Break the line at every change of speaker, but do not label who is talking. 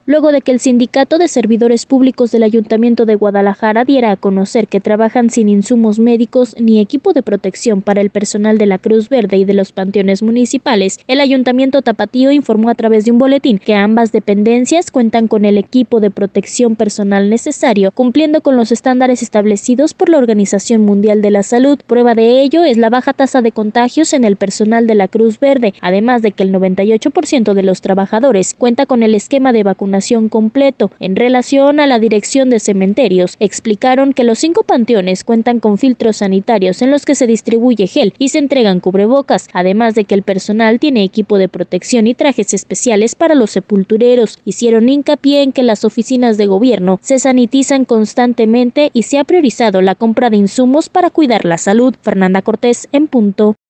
luego de que el Sindicato de Servidores Públicos del Ayuntamiento de Guadalajara diera a conocer que trabajan sin insumos médicos ni equipo de protección para el personal de la Cruz Verde y de los panteones municipales. El Ayuntamiento Tapatío informó a través de un boletín que ambas dependencias cuentan con el equipo de protección personal necesario, cumpliendo con los estándares establecidos por la Organización Mundial de la Salud. Prueba de ello es la baja tasa de contagios en el personal de la Cruz Verde, además de que el 98% de los trabajadores cuenta con el esquema de vacunación completo. En relación a la dirección de cementerios, explicaron que los 5 panteones cuentan con filtros sanitarios en los que se distribuye gel y se entregan cubrebocas, además de que el personal tiene equipo de protección y trajes especiales para los sepultureros. Hicieron hincapié en que las oficinas de gobierno se sanitizan constantemente y se ha priorizado la compra de insumos para cuidar la salud. Fernanda Cortés, en punto.